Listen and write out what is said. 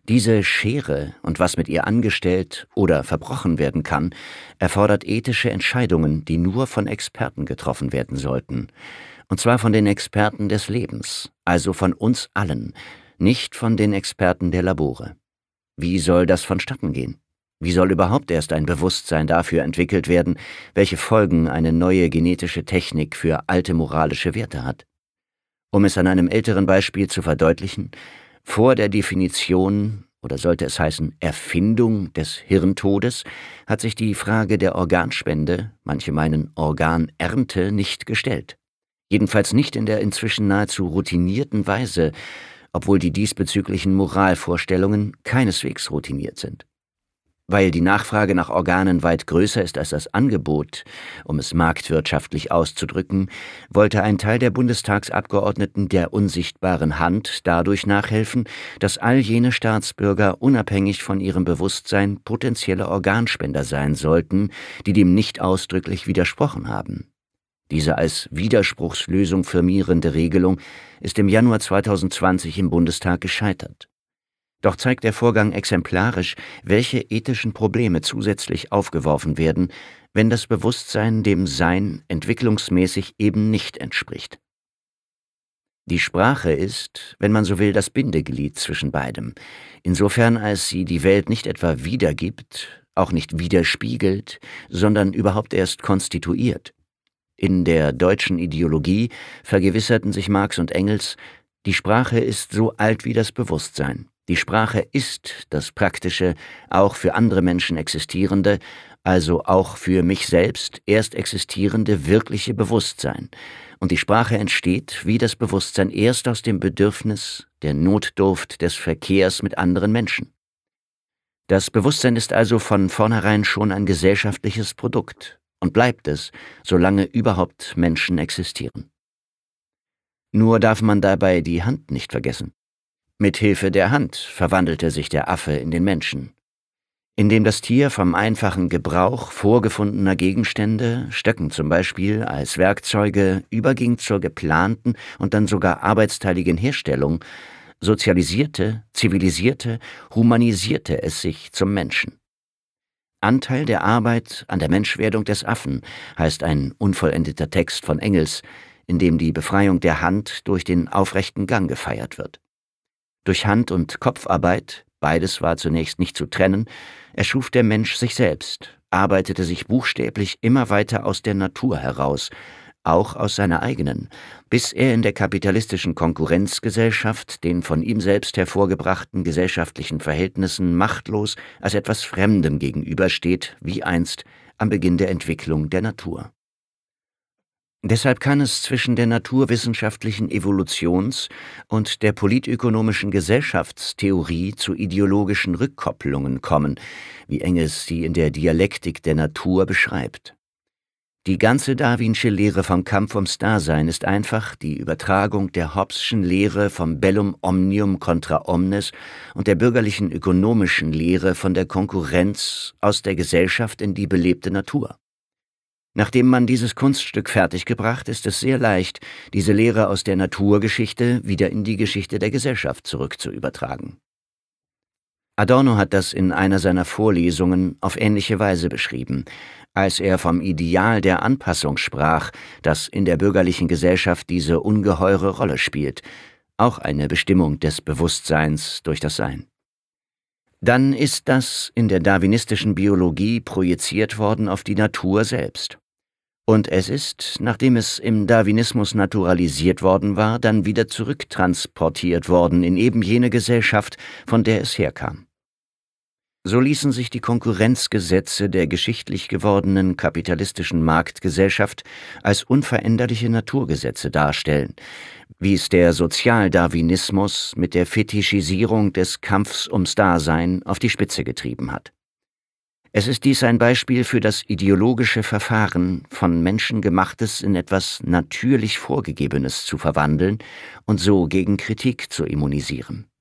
Diese Schere und was mit ihr angestellt oder verbrochen werden kann, erfordert ethische Entscheidungen, die nur von Experten getroffen werden sollten. Und zwar von den Experten des Lebens, also von uns allen, nicht von den Experten der Labore. Wie soll das vonstatten gehen? Wie soll überhaupt erst ein Bewusstsein dafür entwickelt werden, welche Folgen eine neue genetische Technik für alte moralische Werte hat? Um es an einem älteren Beispiel zu verdeutlichen: Vor der Definition, oder sollte es heißen Erfindung des Hirntodes, hat sich die Frage der Organspende, manche meinen Organernte, nicht gestellt. Jedenfalls nicht in der inzwischen nahezu routinierten Weise, obwohl die diesbezüglichen Moralvorstellungen keineswegs routiniert sind. Weil die Nachfrage nach Organen weit größer ist als das Angebot, um es marktwirtschaftlich auszudrücken, wollte ein Teil der Bundestagsabgeordneten der unsichtbaren Hand dadurch nachhelfen, dass all jene Staatsbürger unabhängig von ihrem Bewusstsein potenzielle Organspender sein sollten, die dem nicht ausdrücklich widersprochen haben. Diese als Widerspruchslösung firmierende Regelung ist im Januar 2020 im Bundestag gescheitert. Doch zeigt der Vorgang exemplarisch, welche ethischen Probleme zusätzlich aufgeworfen werden, wenn das Bewusstsein dem Sein entwicklungsmäßig eben nicht entspricht. Die Sprache ist, wenn man so will, das Bindeglied zwischen beidem, insofern als sie die Welt nicht etwa wiedergibt, auch nicht widerspiegelt, sondern überhaupt erst konstituiert. In der deutschen Ideologie vergewisserten sich Marx und Engels, die Sprache ist so alt wie das Bewusstsein. Die Sprache ist das praktische, auch für andere Menschen existierende, also auch für mich selbst erst existierende wirkliche Bewusstsein. Und die Sprache entsteht, wie das Bewusstsein, erst aus dem Bedürfnis, der Notdurft des Verkehrs mit anderen Menschen. Das Bewusstsein ist also von vornherein schon ein gesellschaftliches Produkt und bleibt es, solange überhaupt Menschen existieren. Nur darf man dabei die Hand nicht vergessen. Mit Hilfe der Hand verwandelte sich der Affe in den Menschen. Indem das Tier vom einfachen Gebrauch vorgefundener Gegenstände, Stöcken zum Beispiel, als Werkzeuge überging zur geplanten und dann sogar arbeitsteiligen Herstellung, sozialisierte, zivilisierte, humanisierte es sich zum Menschen. Anteil der Arbeit an der Menschwerdung des Affen heißt ein unvollendeter Text von Engels, in dem die Befreiung der Hand durch den aufrechten Gang gefeiert wird. Durch Hand- und Kopfarbeit, beides war zunächst nicht zu trennen, erschuf der Mensch sich selbst, arbeitete sich buchstäblich immer weiter aus der Natur heraus, auch aus seiner eigenen, bis er in der kapitalistischen Konkurrenzgesellschaft den von ihm selbst hervorgebrachten gesellschaftlichen Verhältnissen machtlos als etwas Fremdem gegenübersteht, wie einst am Beginn der Entwicklung der Natur. Deshalb kann es zwischen der naturwissenschaftlichen Evolutions- und der politökonomischen Gesellschaftstheorie zu ideologischen Rückkopplungen kommen, wie Engels sie in der Dialektik der Natur beschreibt. Die ganze darwinsche Lehre vom Kampf ums Dasein ist einfach die Übertragung der Hobbes'schen Lehre vom Bellum omnium contra omnes und der bürgerlichen ökonomischen Lehre von der Konkurrenz aus der Gesellschaft in die belebte Natur. Nachdem man dieses Kunststück fertiggebracht, ist es sehr leicht, diese Lehre aus der Naturgeschichte wieder in die Geschichte der Gesellschaft zurückzuübertragen. Adorno hat das in einer seiner Vorlesungen auf ähnliche Weise beschrieben, als er vom Ideal der Anpassung sprach, das in der bürgerlichen Gesellschaft diese ungeheure Rolle spielt, auch eine Bestimmung des Bewusstseins durch das Sein. Dann ist das in der darwinistischen Biologie projiziert worden auf die Natur selbst. Und es ist, nachdem es im Darwinismus naturalisiert worden war, dann wieder zurücktransportiert worden in eben jene Gesellschaft, von der es herkam. So ließen sich die Konkurrenzgesetze der geschichtlich gewordenen kapitalistischen Marktgesellschaft als unveränderliche Naturgesetze darstellen, wie es der Sozialdarwinismus mit der Fetischisierung des Kampfs ums Dasein auf die Spitze getrieben hat. Es ist dies ein Beispiel für das ideologische Verfahren, von Menschen Gemachtes in etwas natürlich Vorgegebenes zu verwandeln und so gegen Kritik zu immunisieren.